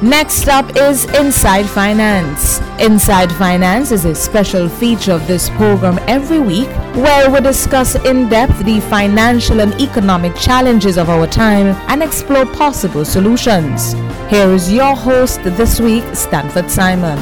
Next up is Inside Finance. Inside Finance is a special feature of this program every week where we discuss in depth the financial and economic challenges of our time and explore possible solutions. Here is your host this week, Stanford Simon.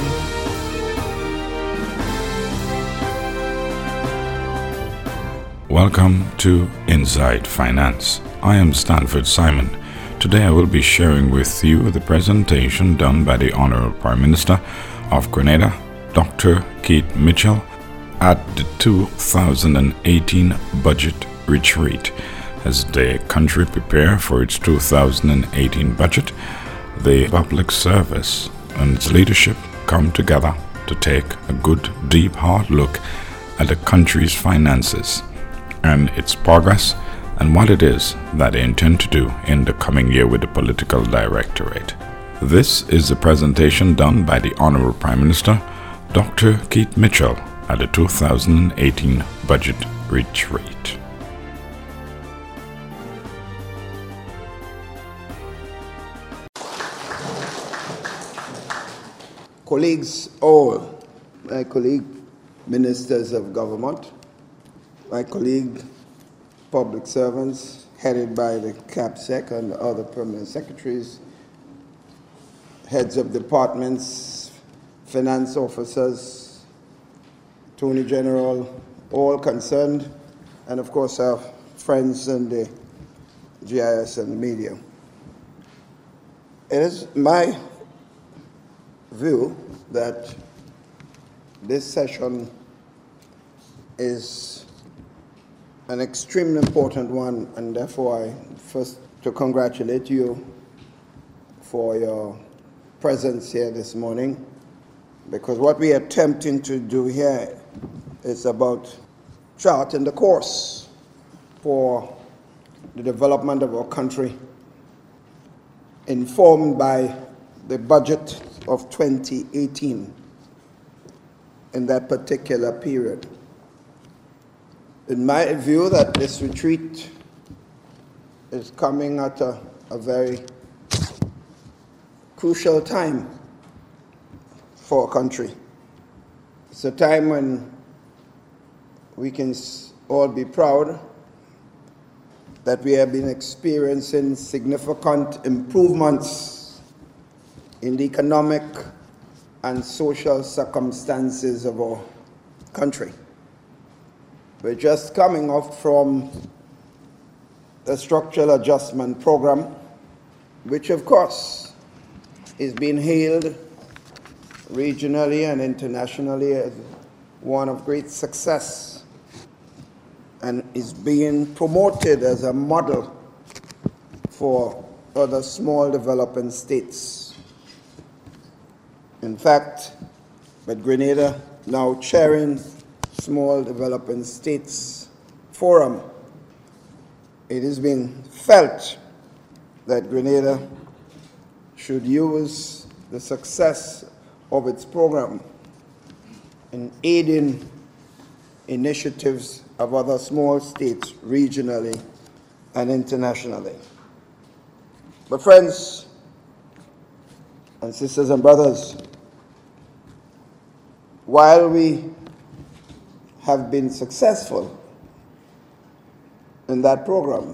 Welcome to Inside Finance. I am Stanford Simon. Today I will be sharing with you the presentation done by the Honorable Prime Minister of Grenada, Dr. Keith Mitchell, at the 2018 budget retreat. As the country prepare for its 2018 budget, the public service and its leadership come together to take a good, deep, hard look at the country's finances and its progress and what it is that they intend to do in the coming year with the political directorate. This is the presentation done by the Honorable Prime Minister, Dr. Keith Mitchell, at the 2018 budget retreat. Colleagues all, my colleague ministers of government, my colleague public servants headed by the CAPSEC and other permanent secretaries, heads of departments, finance officers, Attorney General, all concerned, and of course our friends in the GIS and the media. It is my view that this session is an extremely important one, and therefore I first to congratulate you for your presence here this morning, because what we are attempting to do here is about charting the course for the development of our country, informed by the budget of 2018 in that particular period. In my view, that this retreat is coming at a very crucial time for our country. It's a time when we can all be proud that we have been experiencing significant improvements in the economic and social circumstances of our country. We're just coming off from the structural adjustment program, which of course is being hailed regionally and internationally as one of great success and is being promoted as a model for other small developing states. In fact, with Grenada now chairing Small Developing States Forum, it is being felt that Grenada should use the success of its program in aiding initiatives of other small states regionally and internationally. But friends and sisters and brothers, while we have been successful in that program,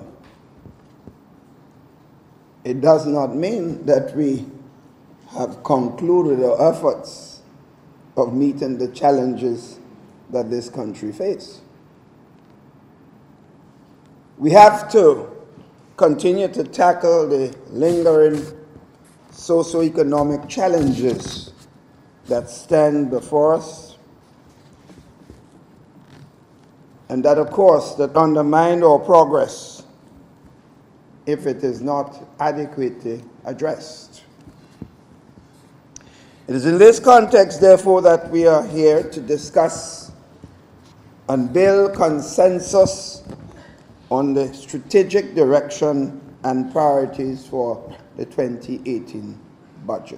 it does not mean that we have concluded our efforts of meeting the challenges that this country faces. We have to continue to tackle the lingering socioeconomic challenges that stand before us, and that, of course, that undermine our progress if it is not adequately addressed. It is in this context, therefore, that we are here to discuss and build consensus on the strategic direction and priorities for the 2018 budget.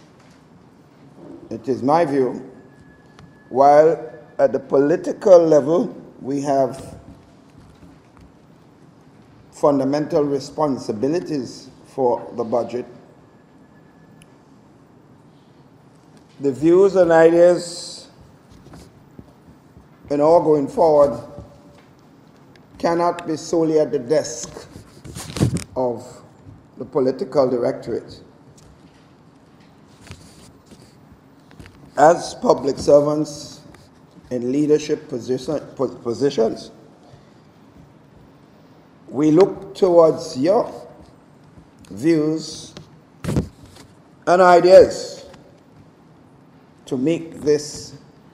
It is my view, while at the political level we have fundamental responsibilities for the budget, the views and ideas in all going forward cannot be solely at the desk of the political directorate. As public servants in leadership positions, we look towards your views and ideas to make this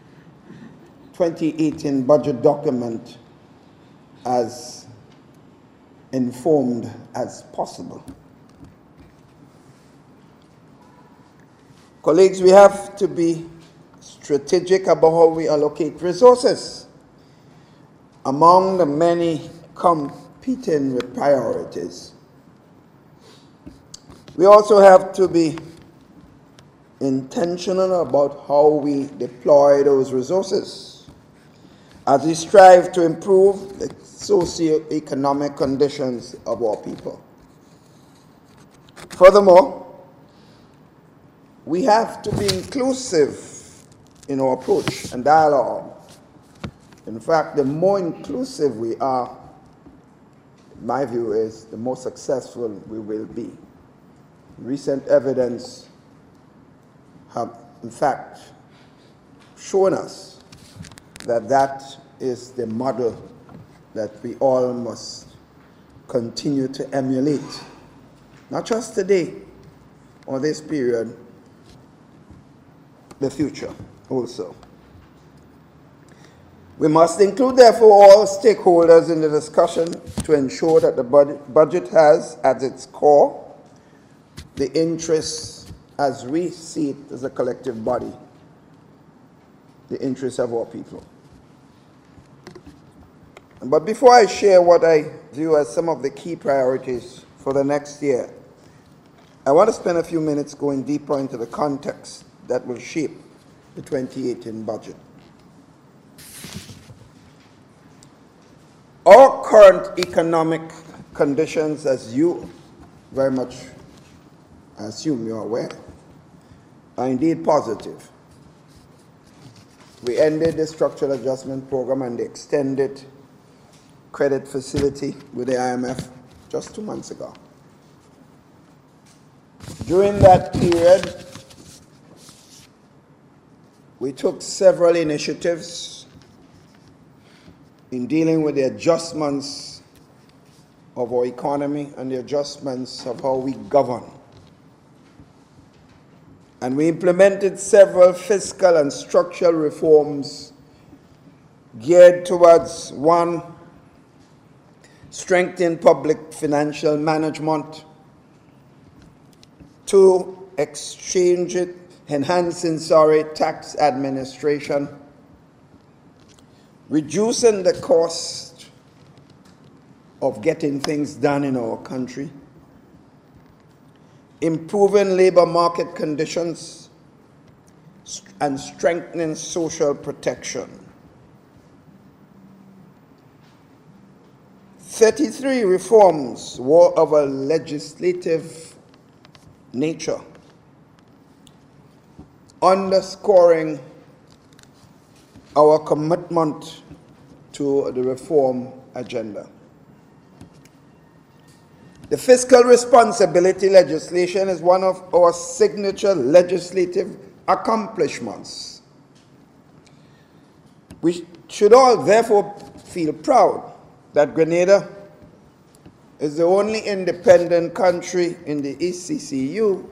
2018 budget document as informed as possible. Colleagues, we have to be strategic about how we allocate resources among the many competing priorities. We also have to be intentional about how we deploy those resources as we strive to improve the socio-economic conditions of our people. Furthermore, we have to be inclusive in our approach and dialogue. In fact, the more inclusive we are, my view is, the more successful we will be. Recent evidence have, in fact, shown us that that is the model that we all must continue to emulate, not just today or this period, the future also. We must include, therefore, all stakeholders in the discussion to ensure that the budget has at its core the interests, as we see it as a collective body, the interests of our people. But before I share what I view as some of the key priorities for the next year, I want to spend a few minutes going deeper into the context that will shape the 2018 budget. Our current economic conditions, as you very much assume you're aware, are indeed positive. We ended the structural adjustment program and the extended credit facility with the IMF just 2 months ago. During that period, we took several initiatives in dealing with the adjustments of our economy and the adjustments of how we govern. And we implemented several fiscal and structural reforms geared towards, one, strengthen public financial management, two, enhancing tax administration, reducing the cost of getting things done in our country, improving labor market conditions, and strengthening social protection. 33 reforms were of a legislative nature, underscoring our commitment to the reform agenda. The fiscal responsibility legislation is one of our signature legislative accomplishments. We should all therefore feel proud that Grenada is the only independent country in the ECCU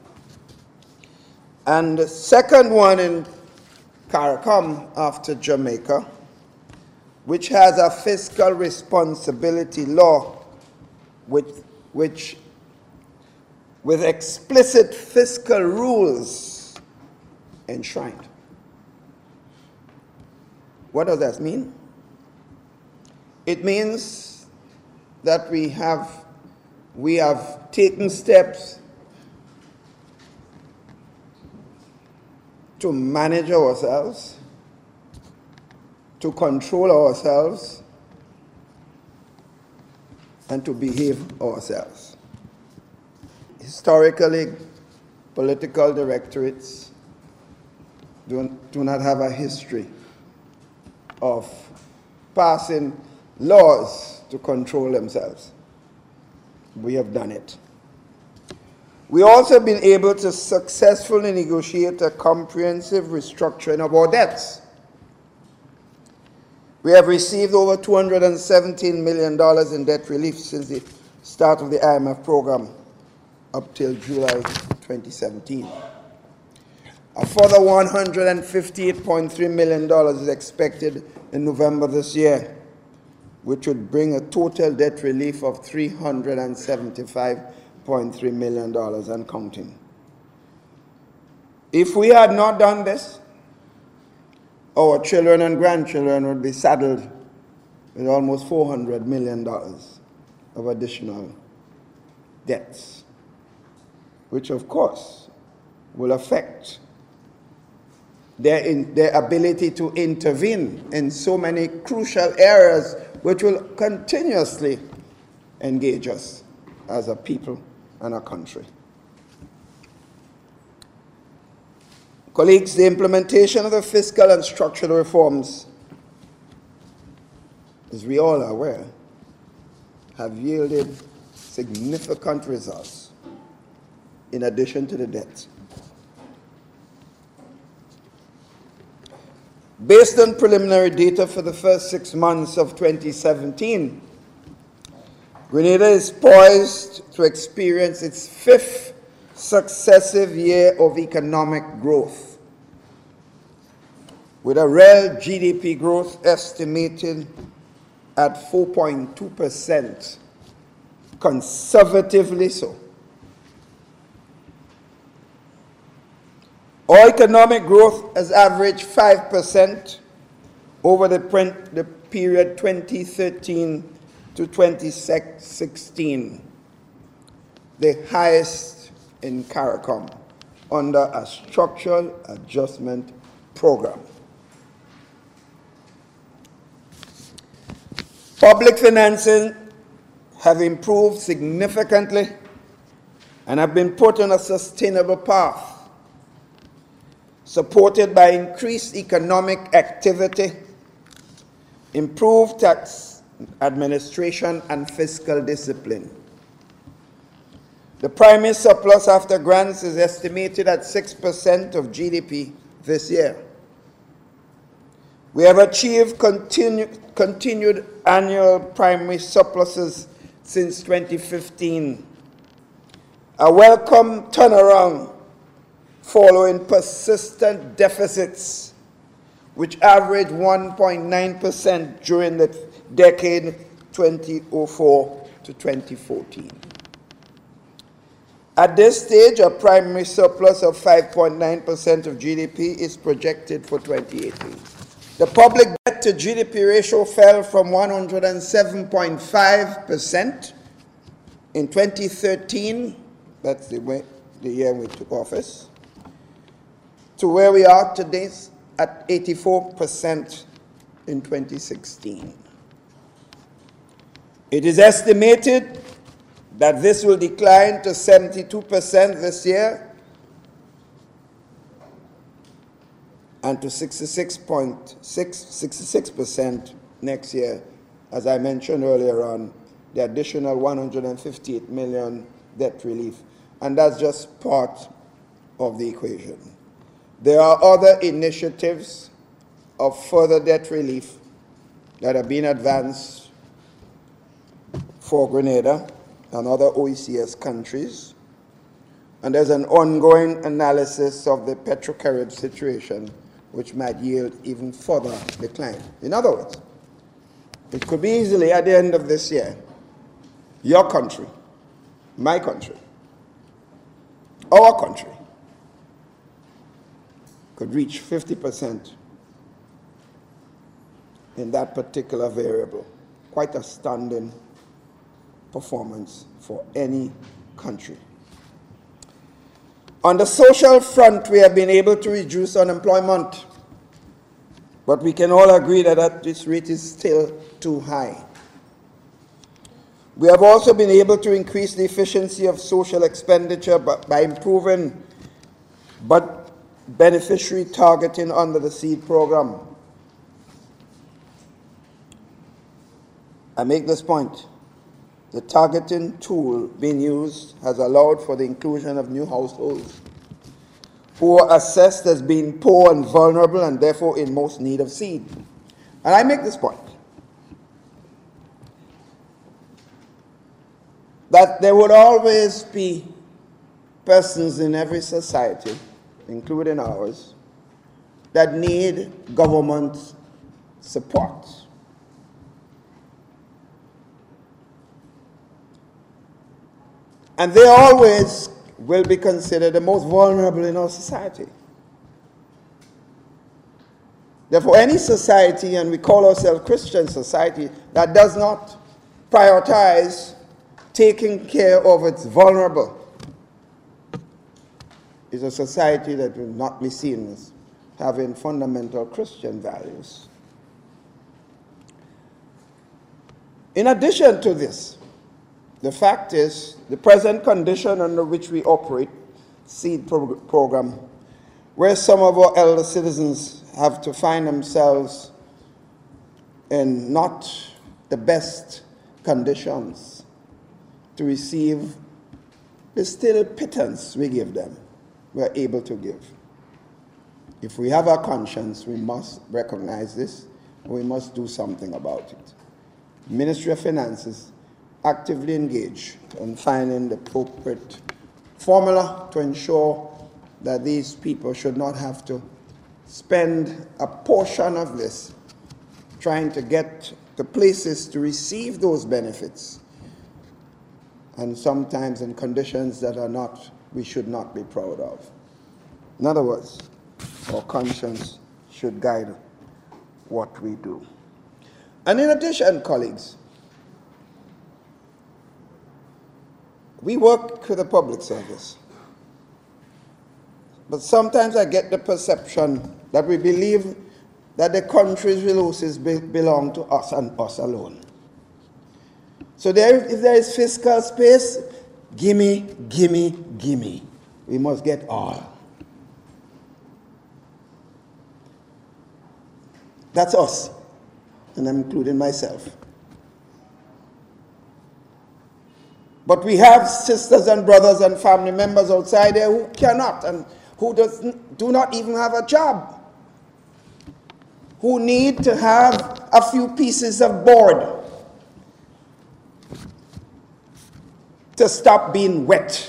and the second one in CARICOM after Jamaica, which has a fiscal responsibility law with explicit fiscal rules enshrined. What does that mean? It means that we have taken steps to manage ourselves, to control ourselves, and to behave ourselves. Historically, political directorates do not have a history of passing laws to control themselves. We have done it. We also have been able to successfully negotiate a comprehensive restructuring of our debts. We have received over $217 million in debt relief since the start of the IMF program up till July 2017. A further $158.3 million is expected in November this year, which would bring a total debt relief of $375.3 million and counting. If we had not done this, our children and grandchildren would be saddled with almost $400 million of additional debts, which of course will affect their ability to intervene in so many crucial areas which will continuously engage us as a people and a country. Colleagues, the implementation of the fiscal and structural reforms, as we all are aware, have yielded significant results in addition to the debt. Based on preliminary data for the first 6 months of 2017, Grenada is poised to experience its 5th successive year of economic growth, with a real GDP growth estimated at 4.2%, conservatively so. Our economic growth has averaged 5% over the period 2013 to 2016, the highest in CARICOM under a structural adjustment program. Public finances have improved significantly and have been put on a sustainable path, supported by increased economic activity, improved tax administration, and fiscal discipline. The primary surplus after grants is estimated at 6% of GDP this year. We have achieved continued annual primary surpluses since 2015, a welcome turnaround following persistent deficits, which averaged 1.9% during the decade 2004 to 2014. At this stage, a primary surplus of 5.9% of GDP is projected for 2018. The public debt to GDP ratio fell from 107.5% in 2013, that's the year we took office, to where we are today at 84% in 2016. It is estimated that this will decline to 72% this year and to 66% next year, as I mentioned earlier on, the additional $158 million debt relief. And that's just part of the equation. There are other initiatives of further debt relief that have been advanced for Grenada and other OECS countries. And there's an ongoing analysis of the Petro-Carib situation, which might yield even further decline. In other words, it could be easily at the end of this year, your country, my country, our country could reach 50% in that particular variable. Quite a stunning performance for any country. On the social front, we have been able to reduce unemployment, but we can all agree that this rate is still too high. We have also been able to increase the efficiency of social expenditure by improving beneficiary targeting under the seed program. I make this point. The targeting tool being used has allowed for the inclusion of new households who are assessed as being poor and vulnerable and therefore in most need of seed. And I make this point, that there would always be persons in every society, including ours, that need government support. And they always will be considered the most vulnerable in our society. Therefore, any society, and we call ourselves Christian society, that does not prioritize taking care of its vulnerable is a society that will not be seen as having fundamental Christian values. In addition to this, the fact is, the present condition under which we operate, seed program, where some of our elder citizens have to find themselves in not the best conditions to receive the still pittance we give them, we are able to give. If we have a conscience, we must recognize this, and we must do something about it. Ministry of Finances actively engage in finding the appropriate formula to ensure that these people should not have to spend a portion of this trying to get to places to receive those benefits, and sometimes in conditions that are not, we should not be proud of. In other words, our conscience should guide what we do. And in addition, colleagues, we work with the public service. But sometimes I get the perception that we believe that the country's resources belong to us and us alone. So if there is fiscal space, gimme, gimme, gimme. We must get all. That's us, and I'm including myself. But we have sisters and brothers and family members outside there who cannot and who do not even have a job, who need to have a few pieces of board to stop being wet.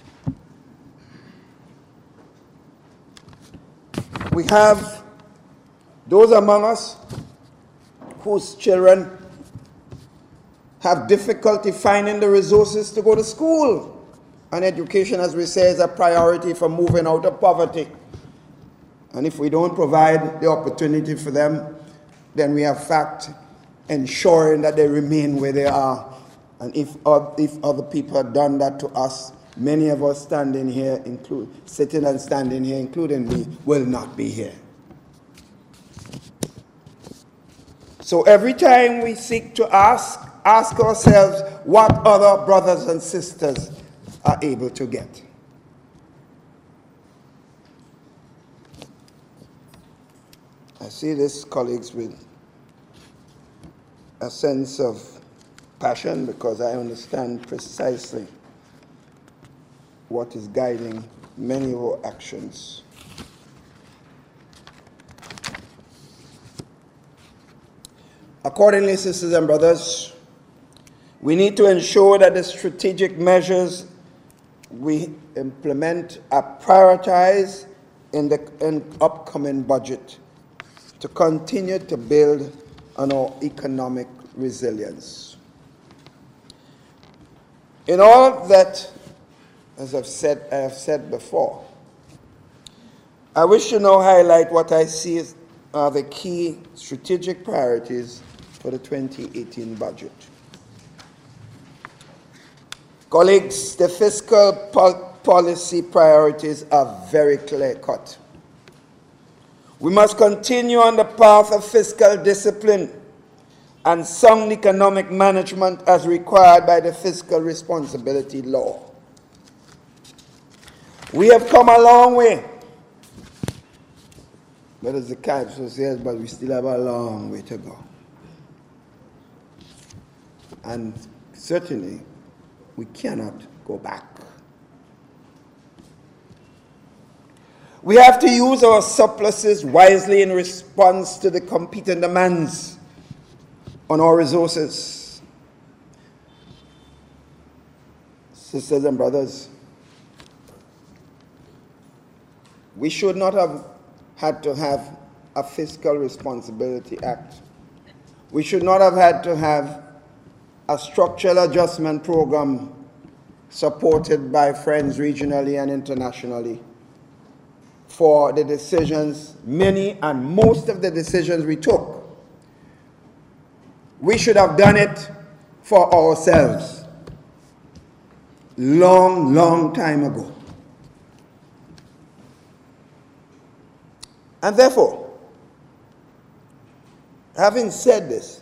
We have those among us whose children have difficulty finding the resources to go to school. And education, as we say, is a priority for moving out of poverty. And if we don't provide the opportunity for them, then we are in fact ensuring that they remain where they are. And if other people have done that to us, many of us standing here, sitting and standing here, including me, will not be here. So every time we seek to ask ourselves what other brothers and sisters are able to get. I see this, colleagues, with a sense of passion because I understand precisely what is guiding many of our actions. Accordingly, sisters and brothers, we need to ensure that the strategic measures we implement are prioritized in the upcoming budget to continue to build on our economic resilience. In all that, as I have said before, I wish to now highlight what I see as are the key strategic priorities for the 2018 budget. Colleagues, the fiscal policy priorities are very clear-cut. We must continue on the path of fiscal discipline and sound economic management as required by the Fiscal Responsibility Law. We have come a long way But as the council says, but we still have a long way to go. And certainly, we cannot go back. We have to use our surpluses wisely in response to the competing demands on our resources. Sisters and brothers, we should not have had to have a Fiscal Responsibility Act. We should not have had to have a structural adjustment program supported by friends regionally and internationally for the decisions, many and most of the decisions we took. We should have done it for ourselves long time ago. And therefore, having said this,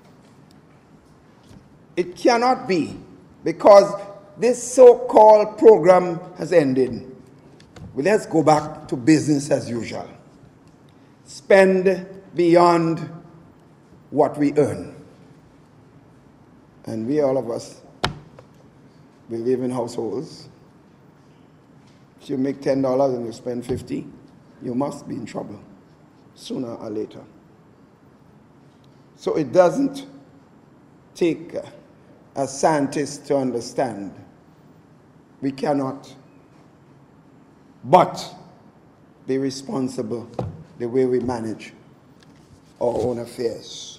it cannot be because this so-called program has ended. Well, let's go back to business as usual. Spend beyond what we earn. And we, all of us, we live in households. If you make $10 and you spend $50, you must be in trouble sooner or later. So it doesn't take a scientist to understand. We cannot but be responsible the way we manage our own affairs.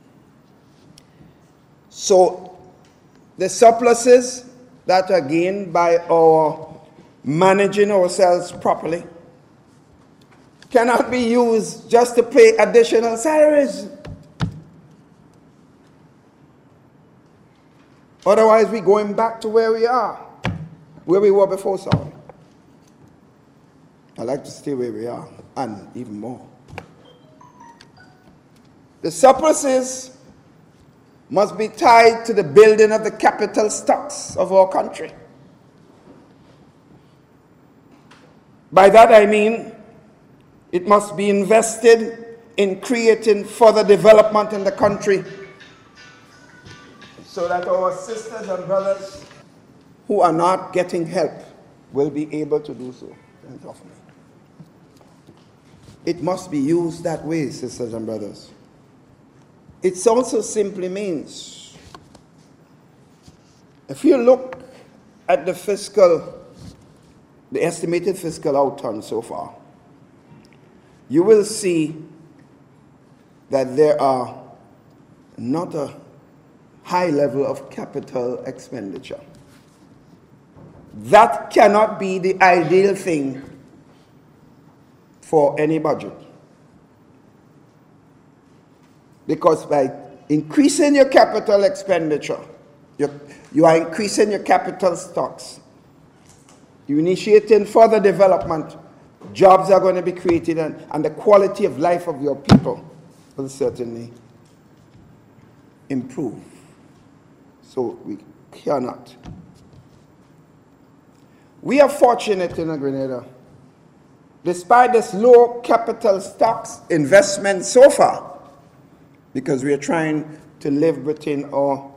So the surpluses that are gained by our managing ourselves properly cannot be used just to pay additional salaries. Otherwise, we're going back to where we are, where we were before, sorry. I like to stay where we are, and even more. The surpluses must be tied to the building of the capital stocks of our country. By that I mean, it must be invested in creating further development in the country so that our sisters and brothers who are not getting help will be able to do so. It must be used that way, sisters and brothers. It also simply means, if you look at the estimated fiscal outturn so far, you will see that there are not a high level of capital expenditure. That cannot be the ideal thing for any budget. Because by increasing your capital expenditure, you are increasing your capital stocks. You're initiating further development. Jobs are going to be created, and the quality of life of your people will certainly improve. So we cannot. We are fortunate in Grenada. Despite this low capital stocks investment so far, because we are trying to live within our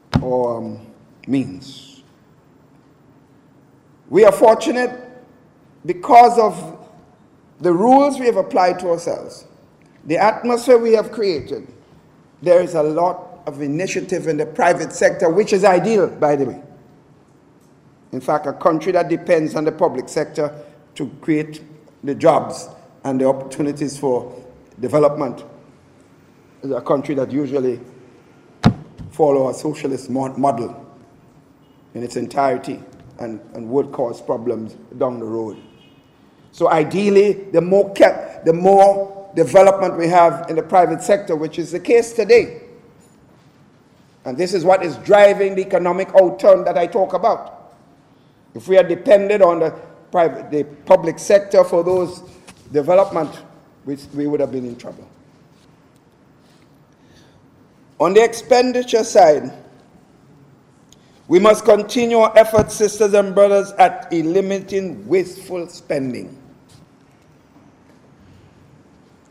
means. We are fortunate because of the rules we have applied to ourselves, the atmosphere we have created. There is a lot of initiative in the private sector, which is ideal, by the way. In fact, a country that depends on the public sector to create the jobs and the opportunities for development is a country that usually follows a socialist model in its entirety and would cause problems down the road. So ideally, the more development we have in the private sector, which is the case today, and this is what is driving the economic outturn that I talk about. If we had depended on the public sector for those development, we would have been in trouble. On the expenditure side, we must continue our efforts, sisters and brothers, at eliminating wasteful spending.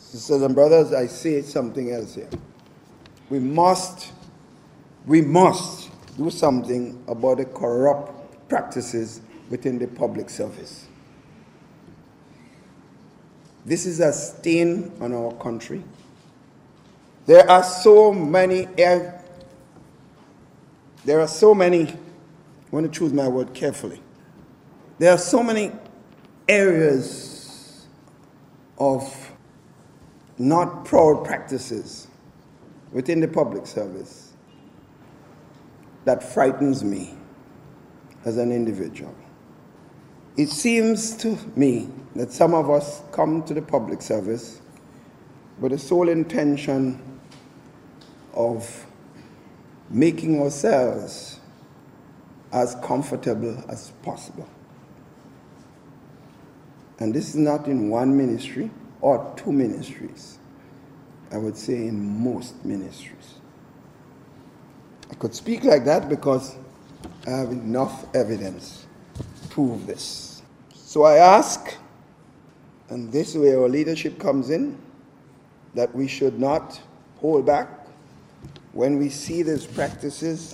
Sisters and brothers, I say something else here. We must do something about the corrupt practices within the public service. This is a stain on our country. There are so many, I want to choose my word carefully. There are so many areas of not proud practices within the public service that frightens me as an individual. It seems to me that some of us come to the public service with the sole intention of making ourselves as comfortable as possible. And this is not in one ministry or two ministries. I would say in most ministries. I could speak like that because I have enough evidence to prove this. So I ask, and this is where our leadership comes in, that we should not hold back when we see these practices.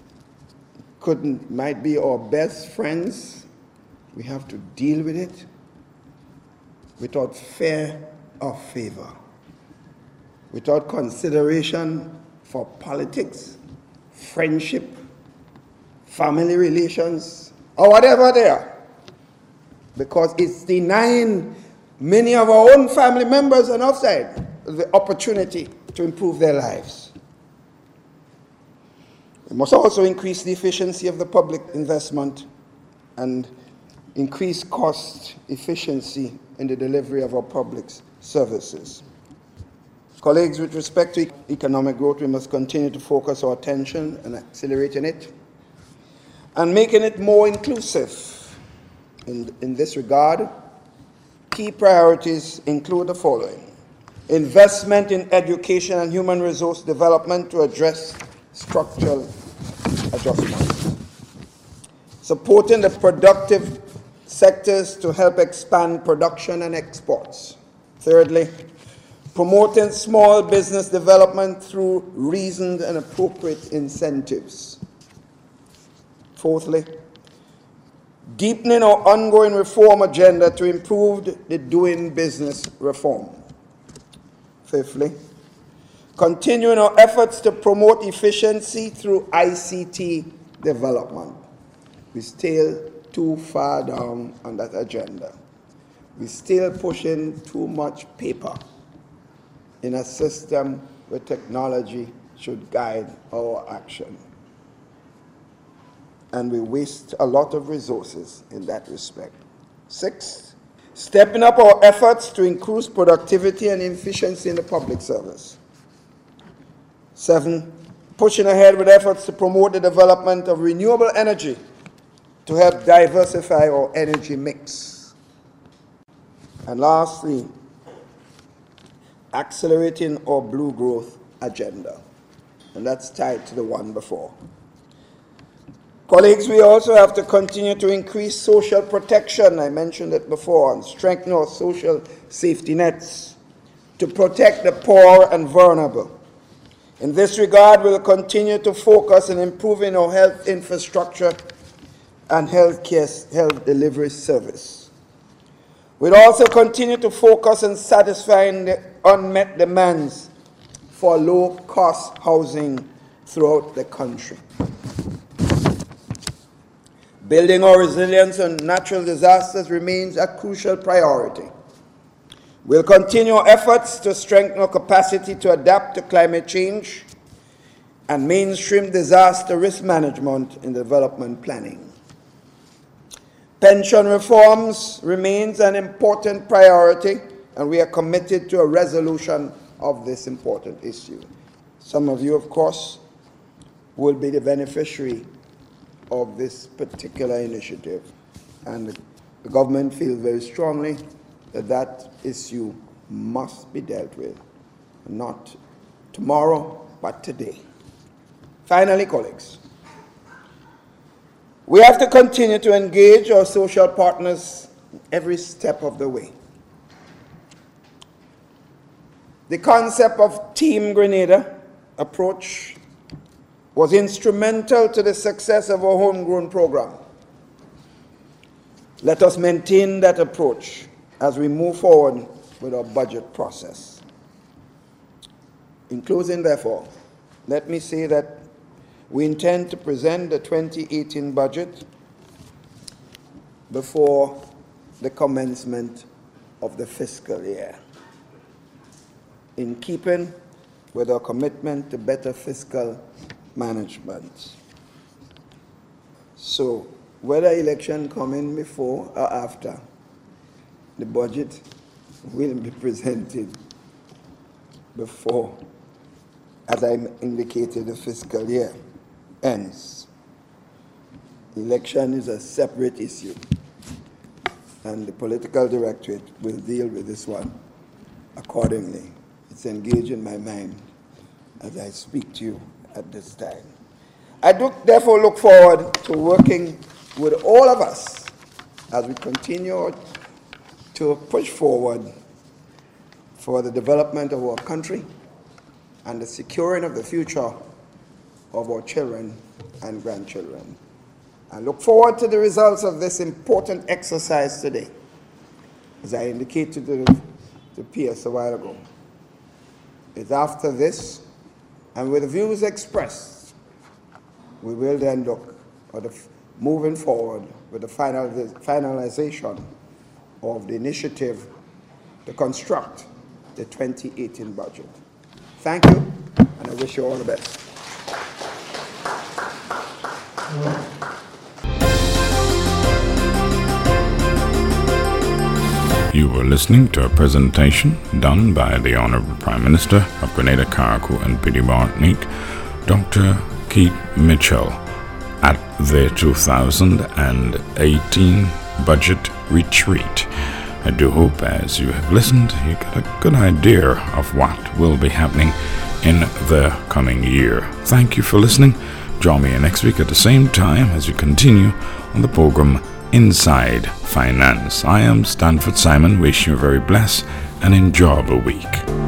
Might be our best friends. We have to deal with it without fear or favor, without consideration for politics, friendship, family relations, or whatever they are, because it's denying many of our own family members on outside the opportunity to improve their lives. We must also increase the efficiency of the public investment and increase cost efficiency in the delivery of our public services. Colleagues, with respect to economic growth, we must continue to focus our attention on accelerating it and making it more inclusive. In this regard, key priorities include the following: investment in education and human resource development to address structural adjustments, supporting the productive sectors to help expand production and exports. Thirdly, promoting small business development through reasoned and appropriate incentives. Fourthly, deepening our ongoing reform agenda to improve the doing business reform. Fifthly, continuing our efforts to promote efficiency through ICT development. We're still too far down on that agenda. We're still pushing too much paper in a system where technology should guide our action. And we waste a lot of resources in that respect. Sixth, stepping up our efforts to increase productivity and efficiency in the public service. 7, pushing ahead with efforts to promote the development of renewable energy to help diversify our energy mix. And lastly, accelerating our blue growth agenda. And that's tied to the one before. Colleagues, we also have to continue to increase social protection, I mentioned it before, and strengthen our social safety nets to protect the poor and vulnerable. In this regard, we'll continue to focus on improving our health infrastructure and health delivery service. We'll also continue to focus on satisfying the unmet demands for low-cost housing throughout the country. Building our resilience on natural disasters remains a crucial priority. We'll continue our efforts to strengthen our capacity to adapt to climate change and mainstream disaster risk management in development planning. Pension reforms remains an important priority, and we are committed to a resolution of this important issue. Some of you, of course, will be the beneficiary of this particular initiative, and the government feels very strongly that that issue must be dealt with, not tomorrow, but today. Finally, colleagues, we have to continue to engage our social partners every step of the way. The concept of Team Grenada approach was instrumental to the success of our homegrown program. Let us maintain that approach as we move forward with our budget process. In closing, therefore, let me say that we intend to present the 2018 budget before the commencement of the fiscal year, in keeping with our commitment to better fiscal management. So, whether election coming before or after, the budget will be presented before, as I indicated, the fiscal year ends. Election is a separate issue, and the political directorate will deal with this one accordingly. It's engaged in my mind as I speak to you at this time. I do therefore look forward to working with all of us as we continue to push forward for the development of our country and the securing of the future of our children and grandchildren. I look forward to the results of this important exercise today. As I indicated to PS a while ago, it's after this, and with the views expressed, we will then look at moving forward with the finalization of the initiative to construct the 2018 budget. Thank you, and I wish you all the best. You were listening to a presentation done by the Honorable Prime Minister of Grenada, Carriacou and Petite Martinique, Dr. Keith Mitchell, at the 2018 Budget Retreat. I do hope as you have listened, you get a good idea of what will be happening in the coming year. Thank you for listening. Join me next week at the same time as we continue on the program Inside Finance. I am Stanford Simon, wishing you a very blessed and enjoyable week.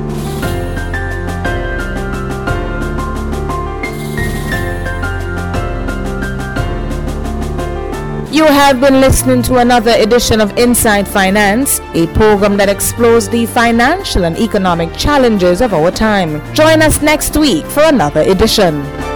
You have been listening to another edition of Inside Finance, a program that explores the financial and economic challenges of our time. Join us next week for another edition.